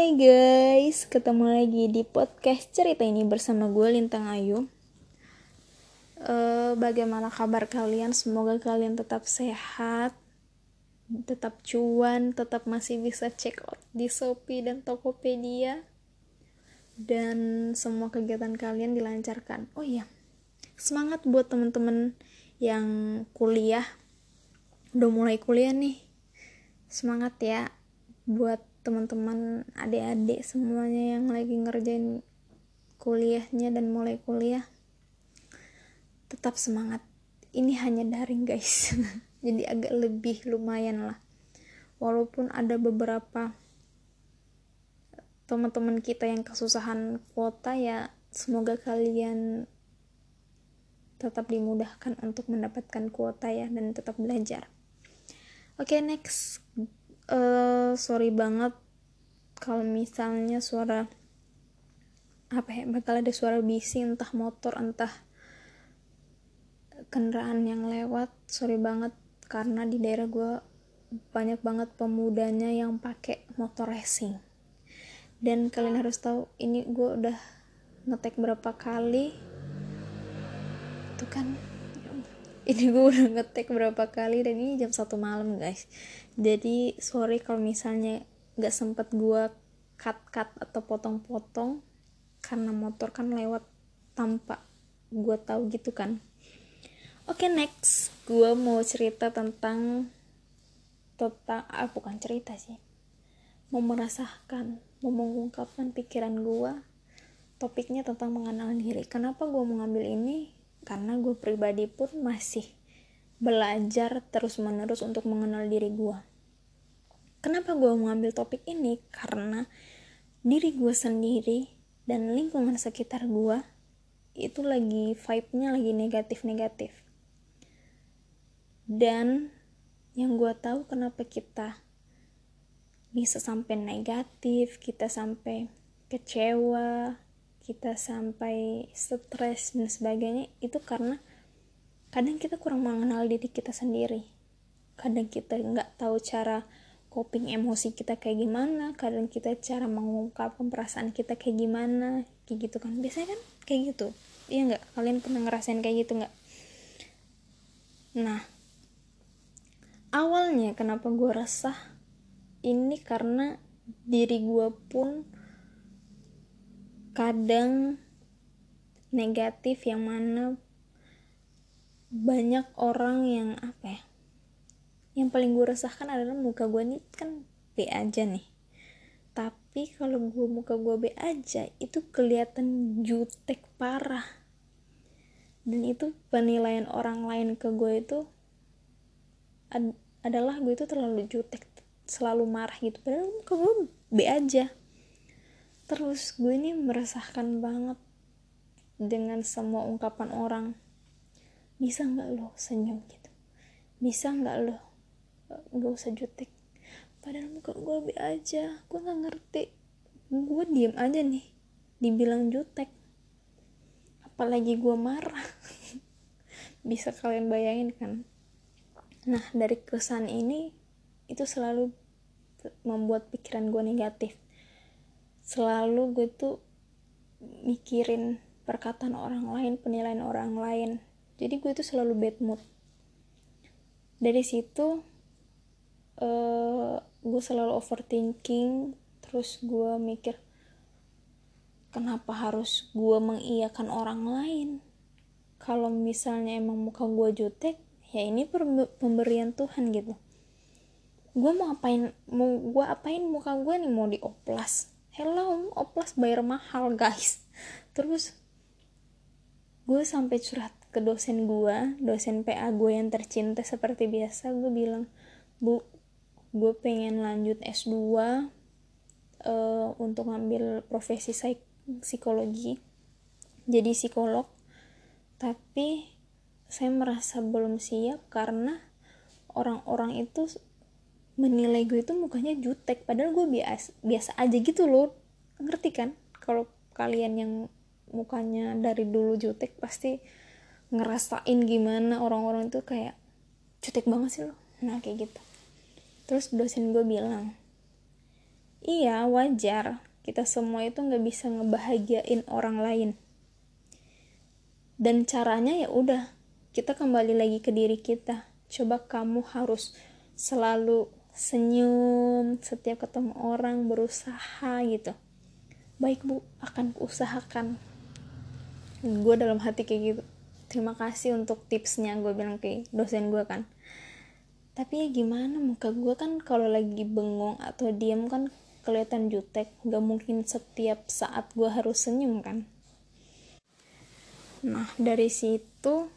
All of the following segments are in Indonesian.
Hai guys, ketemu lagi di podcast cerita ini bersama gue Lintang Ayu. Bagaimana kabar kalian? Semoga kalian tetap sehat, tetap cuan, tetap masih bisa check out di Shopee dan Tokopedia, dan semua kegiatan kalian dilancarkan. Oh iya, semangat buat teman-teman yang kuliah, udah mulai kuliah nih. Semangat ya buat teman-teman adik-adik semuanya yang lagi ngerjain kuliahnya dan mulai kuliah. Tetap semangat. Ini hanya daring guys. Jadi agak lebih lumayan lah. Walaupun ada beberapa teman-teman kita yang kesusahan kuota, ya semoga kalian tetap dimudahkan untuk mendapatkan kuota ya, dan tetap belajar. Oke, next. Sorry banget kalau misalnya suara bakal ada suara bising, entah motor entah kendaraan yang lewat. Sorry banget, karena di daerah gue banyak banget pemudanya yang pakai motor racing. Dan kalian harus tahu, ini gue udah ngetek berapa kali itu kan, ini gue udah ngetek berapa kali dan ini jam 1 malam guys. Jadi sorry kalau misalnya gak sempet gue cut atau potong-potong, karena motor kan lewat tanpa gue tahu gitu kan. Oke, next gue mau cerita tentang bukan cerita sih, mau merasakan, mau mengungkapkan pikiran gue. Topiknya tentang mengenal diri. Kenapa gue mengambil ini? Karena gue pribadi pun masih belajar terus-menerus untuk mengenal diri gue. Kenapa gue mengambil topik ini? Karena diri gue sendiri dan lingkungan sekitar gue itu lagi vibe-nya lagi negatif-negatif. Dan yang gue tahu kenapa kita bisa sampai negatif, kita sampai kecewa, kita sampai stres dan sebagainya, itu karena kadang kita kurang mengenal diri kita sendiri. Kadang kita nggak tahu cara coping emosi kita kayak gimana, kadang kita cara mengungkapkan perasaan kita kayak gimana, kayak gitu kan. Biasanya kan kayak gitu, iya nggak? Kalian pernah ngerasain kayak gitu nggak? Nah, awalnya kenapa gue resah ini karena diri gue pun kadang negatif, yang mana banyak orang yang yang paling gue resahkan adalah muka gue nih kan B aja nih, tapi kalau muka gue B aja itu kelihatan jutek parah. Dan itu penilaian orang lain ke gue itu adalah gue itu terlalu jutek, selalu marah gitu, padahal muka gue B aja. Terus gue ini meresahkan banget dengan semua ungkapan orang. Bisa gak lo senyum gitu? Bisa gak lo gak usah jutek? Padahal muka gue B aja. Gue gak ngerti, gue diem aja nih dibilang jutek, apalagi gue marah. Bisa kalian bayangin kan? Nah, dari kesan ini itu selalu membuat pikiran gue negatif. Selalu gue tuh mikirin perkataan orang lain, penilaian orang lain. Jadi gue tuh selalu bad mood. Dari situ gue selalu overthinking. Terus gue mikir, kenapa harus gue mengiyakan orang lain? Kalau misalnya emang muka gue jutek, ya ini pemberian Tuhan gitu. Gue mau apain muka gue nih? Mau dioplas? Hello, oplas bayar mahal guys. Terus gue sampai curhat ke dosen PA gue yang tercinta. Seperti biasa gue bilang, Bu, gue pengen lanjut S2 untuk ngambil profesi psikologi, jadi psikolog, tapi saya merasa belum siap karena orang-orang itu menilai gue itu mukanya jutek, padahal gue biasa aja gitu loh. Ngerti kan? Kalau kalian yang mukanya dari dulu jutek pasti ngerasain gimana orang-orang itu kayak jutek banget sih lo. Nah kayak gitu. Terus dosen gue bilang, Iya, wajar. Kita semua itu nggak bisa ngebahagiain orang lain. Dan caranya ya udah, kita kembali lagi ke diri kita. Coba kamu harus selalu senyum setiap ketemu orang, berusaha gitu. Baik bu, akan kuusahakan. Gue dalam hati kayak gitu. Terima kasih untuk tipsnya, gue bilang ke dosen gue kan. Tapi ya gimana, muka gue kan kalau lagi bengong atau diam kan kelihatan jutek. Gak mungkin setiap saat gue harus senyum kan. Nah dari situ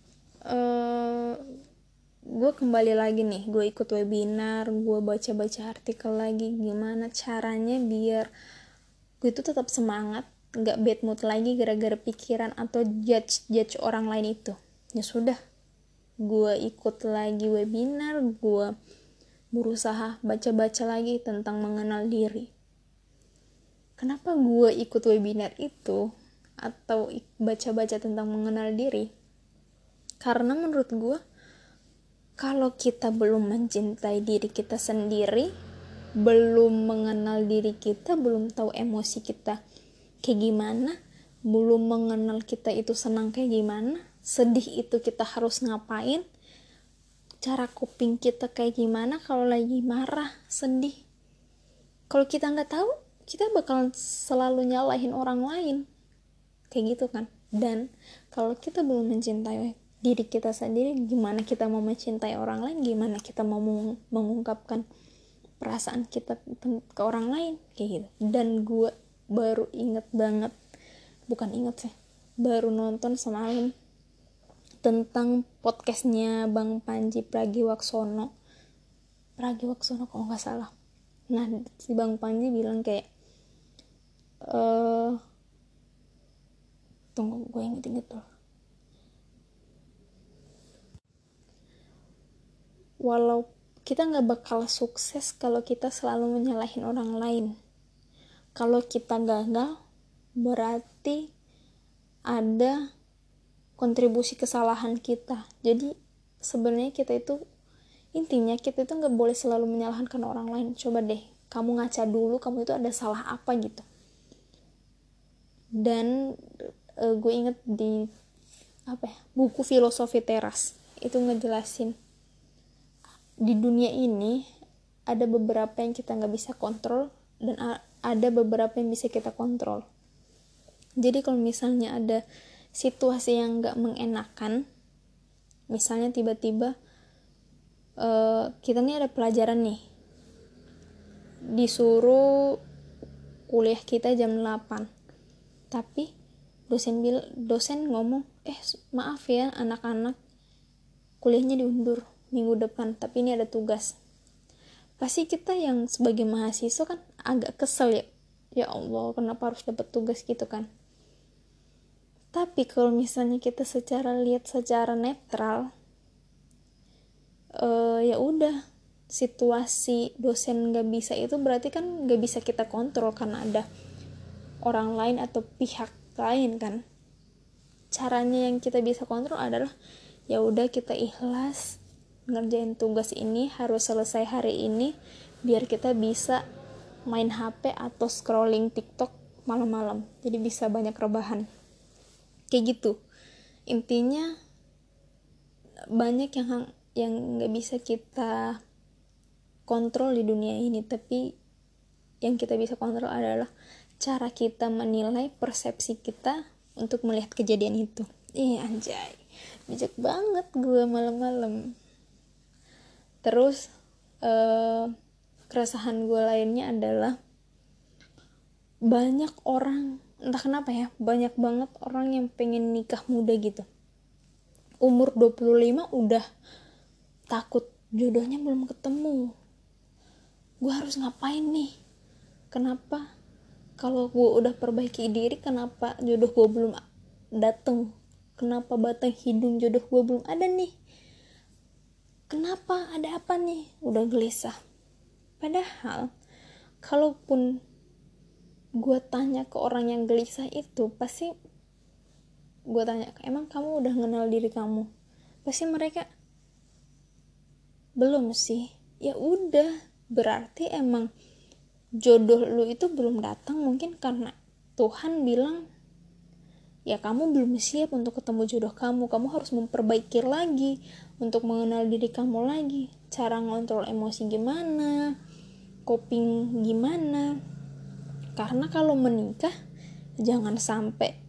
gue kembali lagi nih, gue ikut webinar, gue baca-baca artikel lagi gimana caranya biar gue itu tetap semangat, nggak bad mood lagi gara-gara pikiran atau judge orang lain itu. Ya sudah, gue ikut lagi webinar, gue berusaha baca-baca lagi tentang mengenal diri. Kenapa gue ikut webinar itu atau baca-baca tentang mengenal diri? Karena menurut gue, kalau kita belum mencintai diri kita sendiri, belum mengenal diri kita, belum tahu emosi kita kayak gimana, belum mengenal kita itu senang kayak gimana, sedih itu kita harus ngapain, cara coping kita kayak gimana kalau lagi marah, sedih. Kalau kita nggak tahu, kita bakalan selalu nyalahin orang lain kayak gitu kan. Dan kalau kita belum mencintai diri kita sendiri, gimana kita mau mencintai orang lain, gimana kita mau mengungkapkan perasaan kita ke orang lain kayak gitu. Dan gue baru baru nonton semalam tentang podcastnya Bang Panji Pragiwaksono kalau nggak salah. Nah si Bang Panji bilang kayak tunggu gue inget dulu. Walau kita nggak bakal sukses kalau kita selalu menyalahin orang lain. Kalau kita gagal, berarti ada kontribusi kesalahan kita. Jadi sebenarnya intinya kita itu nggak boleh selalu menyalahkan orang lain. Coba deh, kamu ngaca dulu, kamu itu ada salah apa gitu. Dan gue inget di buku Filosofi Teras itu ngejelasin di dunia ini ada beberapa yang kita nggak bisa kontrol dan ada beberapa yang bisa kita kontrol. Jadi kalau misalnya ada situasi yang nggak mengenakan, misalnya tiba-tiba kita nih ada pelajaran nih, disuruh kuliah kita jam 8, tapi dosen ngomong maaf ya anak-anak, kuliahnya diundur minggu depan, tapi ini ada tugas. Pasti kita yang sebagai mahasiswa kan agak kesel ya Allah kenapa harus dapat tugas gitu kan. Tapi kalau misalnya kita secara netral, ya udah, situasi dosen nggak bisa itu berarti kan nggak bisa kita kontrol karena ada orang lain atau pihak lain kan. Caranya yang kita bisa kontrol adalah ya udah kita ikhlas ngerjain tugas ini, harus selesai hari ini biar kita bisa main HP atau scrolling TikTok malam-malam, jadi bisa banyak rebahan kayak gitu. Intinya banyak yang nggak bisa kita kontrol di dunia ini, tapi yang kita bisa kontrol adalah cara kita menilai, persepsi kita untuk melihat kejadian itu. Anjay, bijak banget gue malam-malam. Terus keresahan gue lainnya adalah banyak orang, entah kenapa ya, banyak banget orang yang pengen nikah muda gitu. Umur 25 udah takut jodohnya belum ketemu. Gue harus ngapain nih? Kenapa kalau gue udah perbaiki diri, kenapa jodoh gue belum dateng? Kenapa batang hidung jodoh gue belum ada nih? Kenapa? Ada apa nih? Udah gelisah. Padahal kalaupun gue tanya ke orang yang gelisah itu, pasti gue tanya, emang kamu udah kenal diri kamu? Pasti mereka belum sih. Ya udah, berarti emang jodoh lu itu belum datang mungkin karena Tuhan bilang ya kamu belum siap untuk ketemu jodoh kamu harus memperbaiki lagi untuk mengenal diri kamu lagi, cara ngontrol emosi gimana, coping gimana. Karena kalau menikah jangan sampai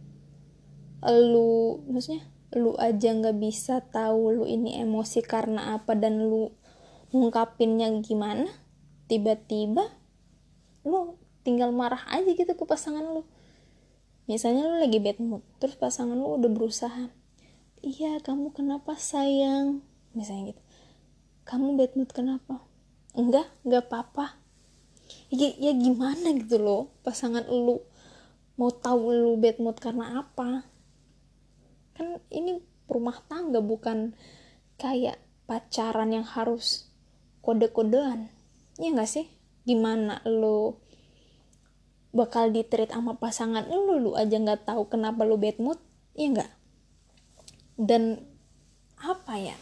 lu aja nggak bisa tahu lu ini emosi karena apa dan lu ngungkapinnya gimana, tiba-tiba lu tinggal marah aja gitu ke pasangan lu. Misalnya lu lagi bad mood, terus pasangan lu udah berusaha, iya kamu kenapa sayang, misalnya gitu, kamu bad mood kenapa, enggak apa-apa. Ya gimana gitu loh, pasangan lu mau tahu lu bad mood karena apa? Kan ini rumah tangga, bukan kayak pacaran yang harus kode-kodean. Iya gak sih? Gimana lu bakal di-treat sama pasangan lu aja gak tahu kenapa lu bad mood, iya gak? Dan apa ya,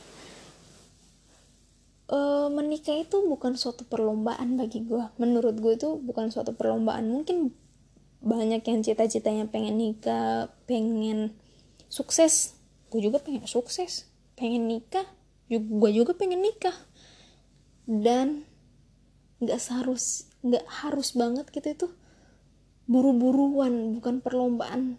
menikah itu bukan suatu perlombaan bagi gue. Menurut gue itu bukan suatu perlombaan. Mungkin banyak yang cita-citanya pengen nikah, pengen sukses. Gue juga pengen sukses, pengen nikah, gue juga pengen nikah. Dan nggak harus banget gitu itu buru-buruan, bukan perlombaan.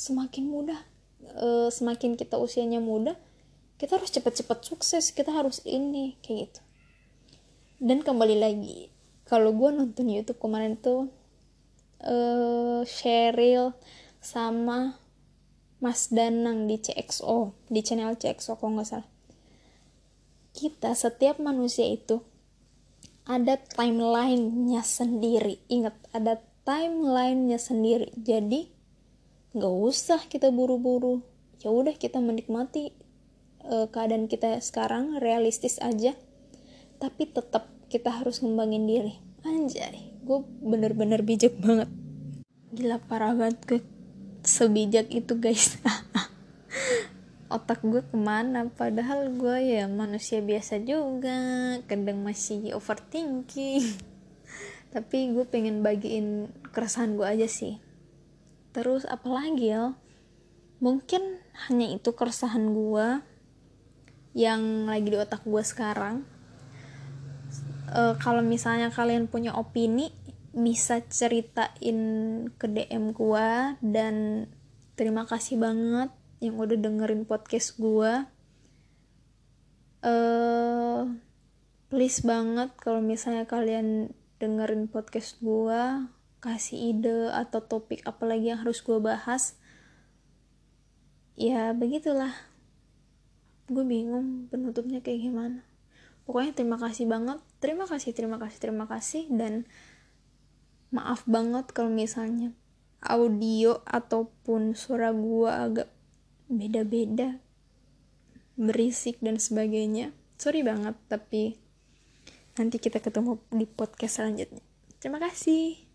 Semakin kita usianya muda, kita harus cepat-cepat sukses, kita harus ini kayak gitu. Dan kembali lagi, kalau gue nonton YouTube kemarin tuh Sheryl sama Mas Danang di CXO, di channel CXO kalau nggak salah. Setiap manusia itu ada timeline-nya sendiri. Ingat, ada timeline-nya sendiri. Jadi nggak usah kita buru-buru. Ya udah, kita menikmati keadaan kita sekarang, realistis aja. Tapi tetap kita harus ngembangin diri. Anjay, gue bener-bener bijak banget. Gila, parah banget gue sebijak itu guys. Otak gue kemana, padahal gue ya manusia biasa juga, kadang masih overthinking. Tapi gue pengen bagiin keresahan gue aja sih. Terus apalagi ya, mungkin hanya itu keresahan gue yang lagi di otak gue sekarang. Kalau misalnya kalian punya opini, bisa ceritain ke DM gue. Dan terima kasih banget yang udah dengerin podcast gue. Please banget kalau misalnya kalian dengerin podcast gue, kasih ide atau topik apalagi yang harus gue bahas. Ya begitulah, gue bingung penutupnya kayak gimana. Pokoknya terima kasih banget, terima kasih, dan maaf banget kalau misalnya audio ataupun suara gue agak beda-beda, berisik dan sebagainya. Sorry banget, tapi nanti kita ketemu di podcast selanjutnya. Terima kasih.